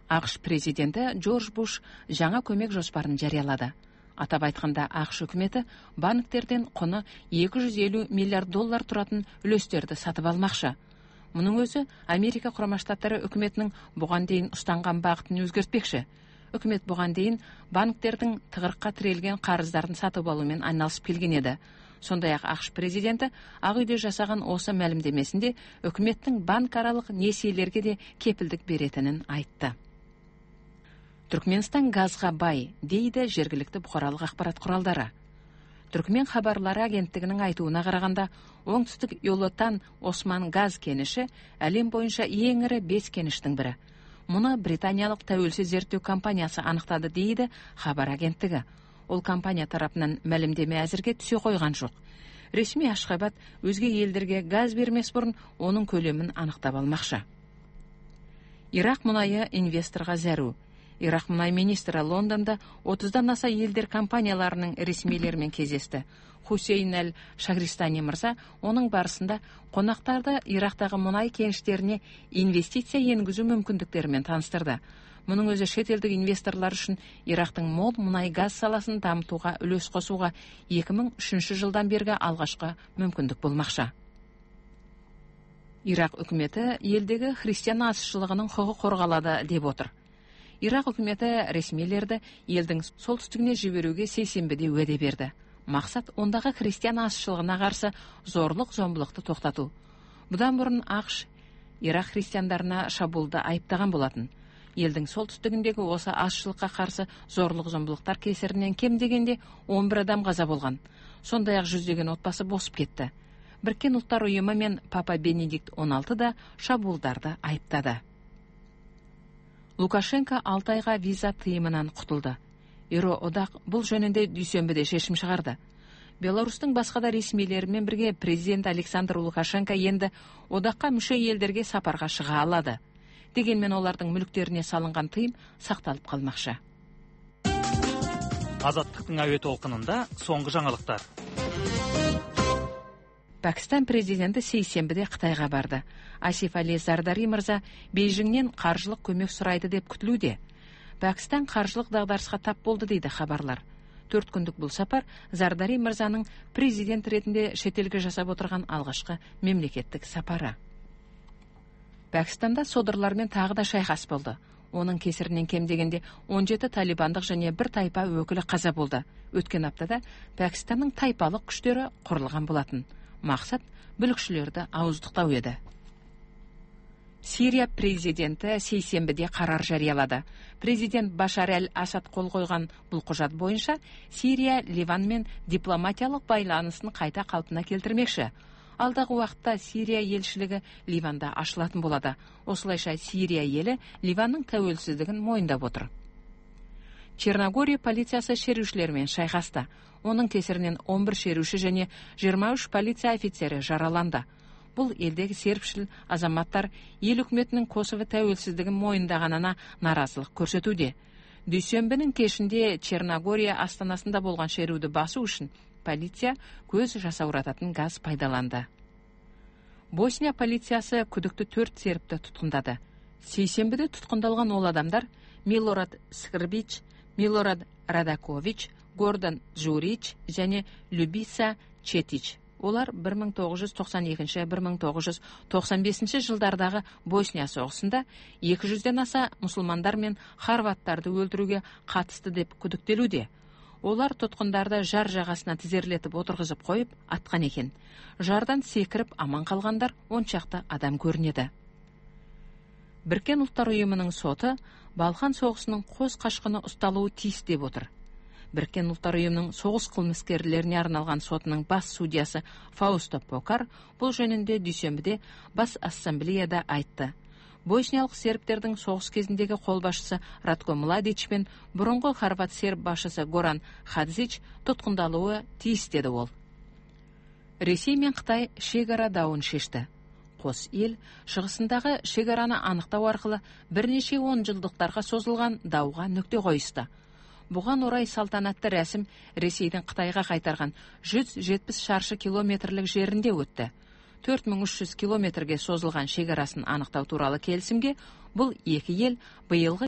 ақш президенті Джордж Буш жаңа көмек жоспарын жариялады. Атап айтқанда, ақш үкіметі банктерден құны $250 миллиард тұратын үлестерді сатып алмақшы. Мұның өзі Америка Құрама Штаттары үкіметінің бұған дейін ұстанған бағытын өзгертпекші. Үкімет бұған дейін банктердің тығырыққа тірелген қарыздарын сатып алумен айналысып келген еді. Сондай-ақ ақш президенті Ақ үйде жасаған осы мәлімдемесінде үкіметтің банкаралық несиелерге де кепілдік беретінін айтты. Түркменстан газға бай, дейді жергілікті бұқаралық ақпарат құралдары. Түркмен хабарлары агенттігінің айтуына қарағанда, оңтүстік Йолотан Осман газ кеніші әлем бойынша ең ірі 5 кеніштің бірі. Мұны британиялық тәуелсіз зерттеу компаниясы анықтады, дейді хабар агенттігі. Ол компания тарапынан мәлімдеме әзірге түсе қойған жоқ. Ресми Ашхабад өзге елдерге газ бермес бұрын оның көлемін анықтап алмақшы. Ирақ мұнайы инвесторға зәру. Ирақ мұнай министрі Лондонда 30-дан аса елдер компанияларының ресмилерімен кездесті. Хусейн әл-Шахристани мырза оның барысында қонақтарды Ирақтағы мұнай кеніштеріне инвестиция енгізу мүмкіндіктерімен таныстырды. Мұның өзі шетелдік инвесторлар үшін Ирақтың мол мұнай газ саласын дамытуға үлес қосуға 2003 жылдан бергі алғашқы мүмкіндік болмақшы. Ирақ үкіметі елдегі христиан азшылығының құқы қорғалады деп отыр. Ирақ үкіметі ресмилерді елдің солтүстігіне жіберуге сейсенбіде уәде берді. Мақсат ондағы христиан азшылығына қарсы зорлық-зомбылықты тоқтату. Бұдан бұрын ақш Ирақ христиандарына шабуылды айыптаған болатын. Елдің солтүстігіндегі осы азшылыққа қарсы зорлық-зомбылықтар кесірінен кем дегенде 11 адам қаза болған. Сондай-ақ жүздеген отбасы босып кетті. Біріккен ұлттар ұйымы мен Папа Бенедикт 16 да шабуылдарды айыптады. Лукашенко 6 айға виза тыйымынан құтылды. Еуроодақ бұл жөнінде дүйсенбіде шешім шығарды. Беларусьтың басқа да ресмилерімен бірге президент Александр Лукашенко енді одаққа мүше елдерге сапарға шыға алады. Дегенмен олардың мүліктеріне салынған тыйым сақталып қалмақшы. Азаттықтың әуе толқынында соңғы жаңалықтар. Пәкістан президенті сейсенбіде Қытайға барды. Асиф Али Зардари мырза Бейжіңнен қаржылық көмек сұрайды деп күтілуде. Пәкістан қаржылық дағдарысқа тап болды, дейді хабарлар. 4 күндік бұл сапар Зардари мырзаның президент ретінде шетелге жасап отырған алғашқы мемлекеттік сапары. Пәкістанда содырлармен тағы да шайқас болды. Оның кесірінен кем дегенде 17 талибандық және бір тайпа өкілі қаза болды. Өткен аптада Пәкістанның тайпалық күштері құрылған болатын. Мақсат бүлікшілерді ауыздықтау еді. Сирия президенті сейсенбіде қарар жариялады. Президент Башар әл-Асад қол қойған бұл құжат бойынша Сирия Ливанмен дипломатиялық байланысын қайта қалпына келтірмекші. Алдағы уақытта Сирия елшілігі Ливанда ашылатын болады. Осылайша Сирия елі Ливанның тәуелсіздігін мойындап отыр. Черногория полициясы шерушілермен шайқасты. Оның кесірінен 11 шеруші және 23 полиция офицері жараланды. Бұл елдегі сербшіл азаматтар ел үкіметінің Косово тәуелсіздігін мойындағанына наразылық көрсетуде. Дүйсенбінің кешінде Черногория астанасында болған шеруді басу үшін полиция көз жасаурататын газ пайдаланды. Босния полициясы күдікті 4 сербті тұтқындады. Сейсенбіде тұтқындалған ол адамдар Милорад Скрбич, Милорад Радакович, Гордан Джурич және Любиса Четич. Олар 1992-1995 жылдардағы Босния соғысында 200-ден аса мұсылмандар мен хорваттарды өлтіруге қатысты деп күдіктелуде. Олар тұтқындарды жар жағасына тізерлетіп отырғызып қойып атқан екен. Жардан секіріп аман қалғандар 10 шақты адам көрінеді. Біріккен ұлттар ұйымының соты Балқан соғысының қос қашқыны ұсталуы тиіс деп отыр. Біріккен ұлттар ұйымының соғыс қылмыскерлеріне арналған сотының бас судьясы Фаусто Покар бұл жөнінде дүйсенбіде бас ассамблеяда айтты. Босниялық сербтердің соғыс кезіндегі қолбасшысы Радко Младич пен бұрынғы хорват серб басшысы Горан Хадзич тұтқындалуы тиіс деді ол. Ресей мен Қытай шекара дауын шешті. Қос ел шығысындағы шекараны анықтау арқылы бірнеше 10 жылдықтарға созылған дауға нүкте қойысты. Бұған орай салтанатты рәсім Ресейдің Қытайға қайтарған 170 шаршы километрлік жерінде өтті. 4300 километрге созылған шекарасын анықтау туралы келісімге бұл екі ел биылғы